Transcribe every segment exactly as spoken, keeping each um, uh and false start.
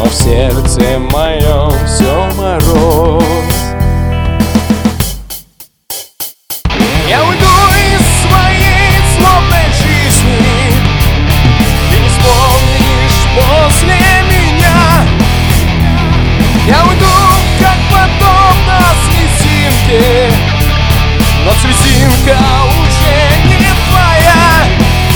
в сердце моем все мороз. Я уйду из своей злобной жизни, ты не вспомнишь после меня. Я уйду, как подобно слезинке, но слезинка уже не твоя.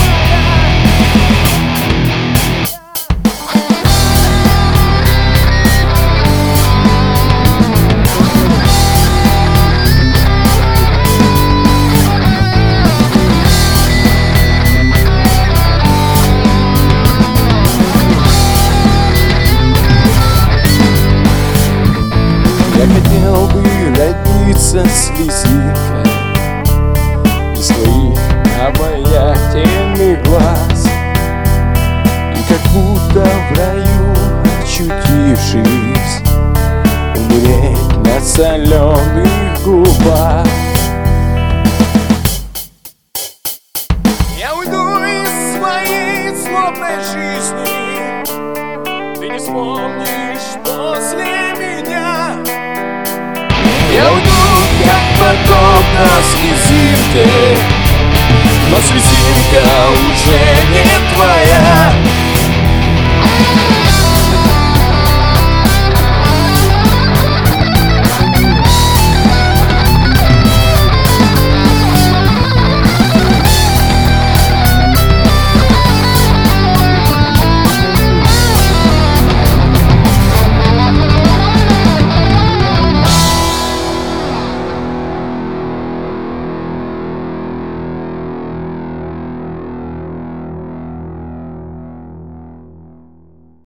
Я хотел бы родиться слезинкой из твоих обаятельных глаз, и как будто в раю очутившись, умереть на соленых губах. Я уйду из своей злобной жизни, ты не вспомнишь после меня. Я уйду, как подобно слезинке, но слезинка уже не твоя.